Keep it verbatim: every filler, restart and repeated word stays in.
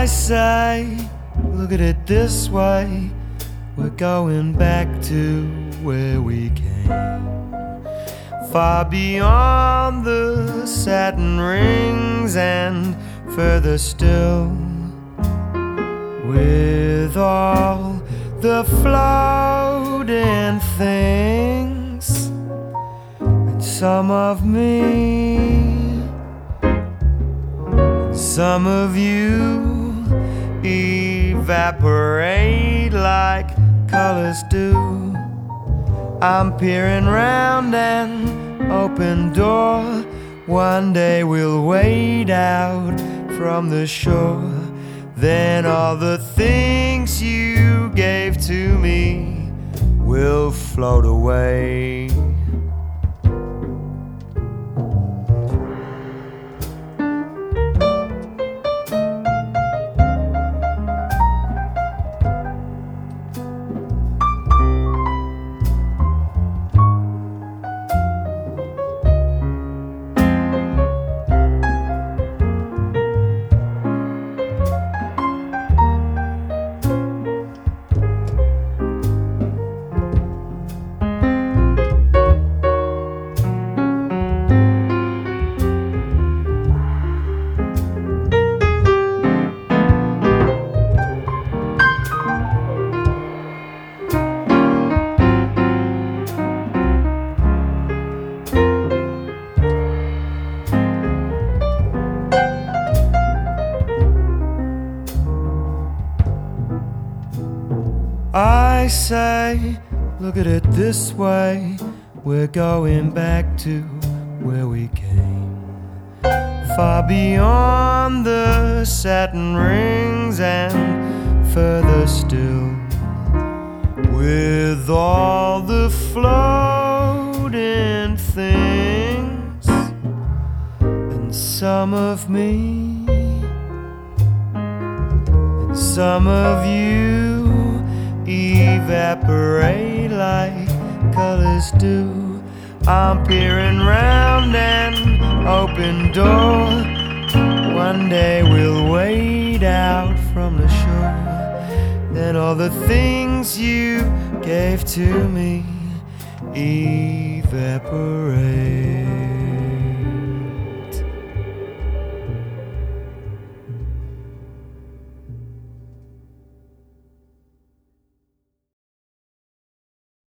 say, look at it this way, we're going back to where we came, far beyond the satin rings and further still, with all the floating things and some of me, some of you evaporate like colors do. I'm peering round an open door. One day we'll wade out from the shore. Then all the things you gave to me will float away. I say, look at it this way, we're going back to where we came, far beyond the satin rings and further still, with all the floating things and some of me and some of you evaporate like colors do. I'm peering round an open door. One day we'll wade out from the shore. Then all the things you gave to me evaporate.